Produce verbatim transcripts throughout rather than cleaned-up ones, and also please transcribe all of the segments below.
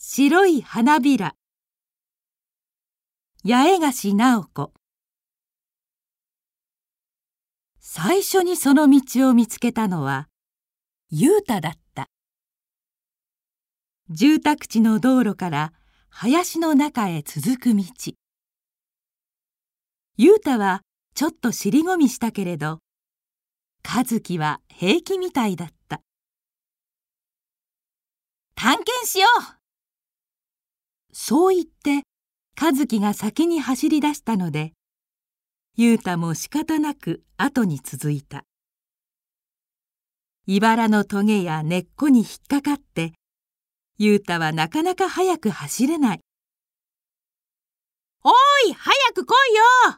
白い花びら。八重樫直子。最初にその道を見つけたのは雄太だった。住宅地の道路から林の中へ続く道。雄太はちょっと尻込みしたけれど、和樹は平気みたいだった。探検しよう。そう言って和樹が先に走り出したので、雄太も仕方なく後に続いた。茨のトゲや根っこに引っかかって、雄太はなかなか早く走れない。おーい、早く来いよ。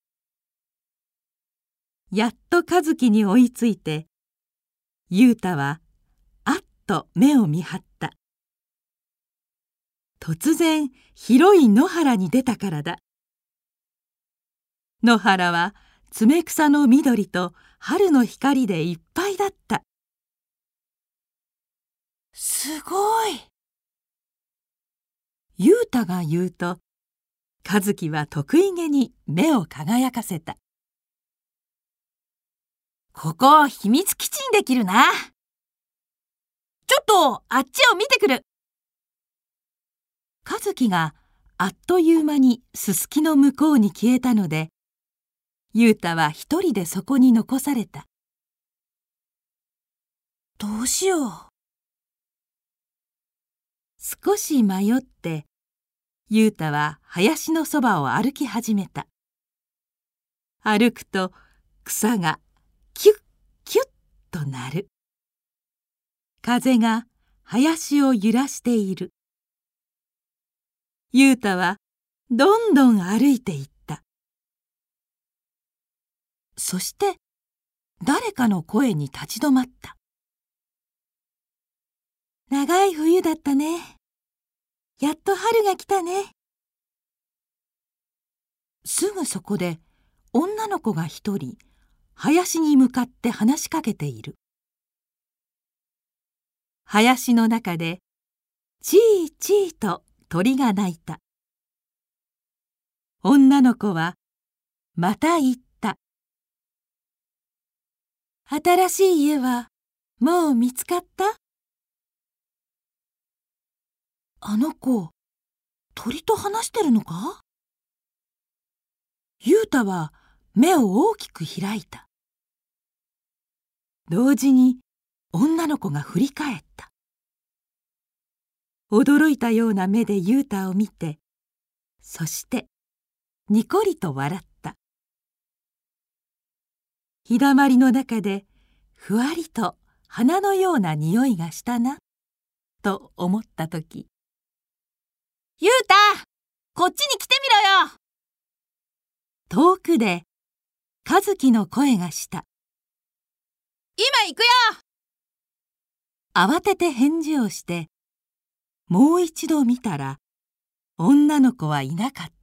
やっと和樹に追いついて、雄太はあっと目を見張った。突然広い野原に出たからだ。野原は爪草の緑と春の光でいっぱいだった。すごい。雄太が言うと、和樹は得意げに目を輝かせた。ここ秘密基地にできるな。ちょっとあっちを見てくる。和樹があっという間にすすきの向こうに消えたので、雄太は一人でそこに残された。どうしよう。少し迷って雄太は林のそばを歩き始めた。歩くと草がキュッキュッと鳴る。風が林を揺らしている。雄太はどんどん歩いていった。そして誰かの声に立ち止まった。長い冬だったね。やっと春が来たね。すぐそこで女の子が一人林に向かって話しかけている。林の中でチーチーと鳥が鳴いた。女の子はまた言った。新しい家はもう見つかった？あの子、鳥と話してるのか？雄太は目を大きく開いた。同時に女の子が振り返った。驚いたような目で雄太を見て、そしてにこりと笑った。日だまりの中でふわりと花のような匂いがしたな、と思ったとき、雄太、こっちに来てみろよ。遠くで和樹の声がした。今行くよ。慌てて返事をして、もう一度見たら女の子はいなかった。